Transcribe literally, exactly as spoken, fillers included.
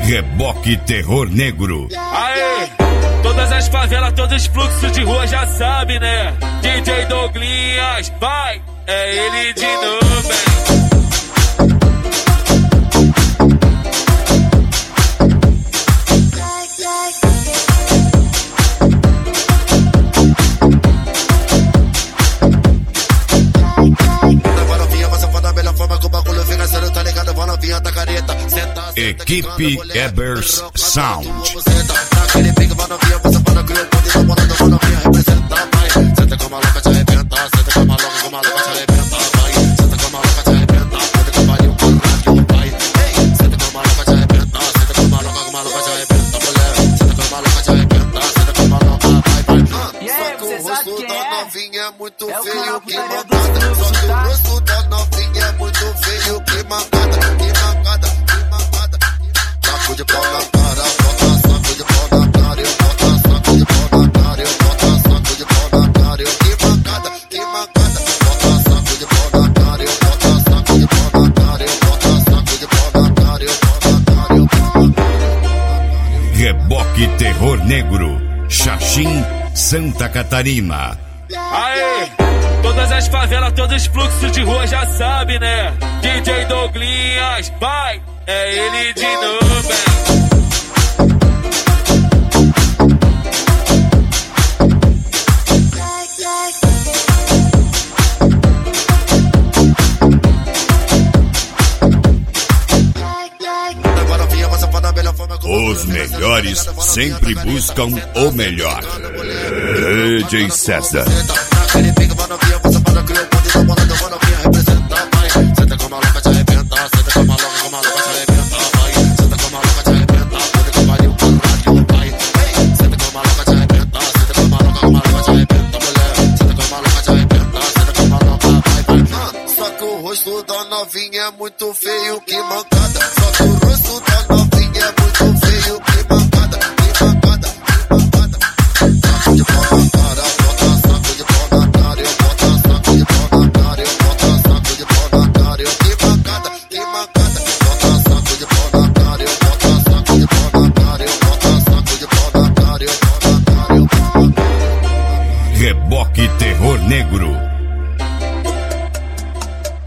Reboque Terror Negro. Aê! Todas as favelas, todos os fluxos de rua já sabe, né? D J Douglinhas, vai! É ele de novo, hein? Equipe Ebers Sound. É muito feio, que mancada. Só que o rosto da novinha é muito feio, que mancada, que mancada, que mancada. Saco de pau na cara, bota saco de pau na cara, eu bota saco de pau na cara, eu bota saco de pau na cara, eu que mancada, que mancada. Bota saco de pau na cara, eu bota saco de pau na cara, eu bota saco de pau na cara, eu bota cara, eu bota. Reboque Terror Negro, Xaxim, Santa Catarina. Aê! Todas as favelas, todos os fluxos de rua já sabe, né? D J Douglinhas, vai! É ele de novo, hein? Os melhores sempre buscam o melhor. D J César. Só que o rosto da novinha é muito feio, que mancada.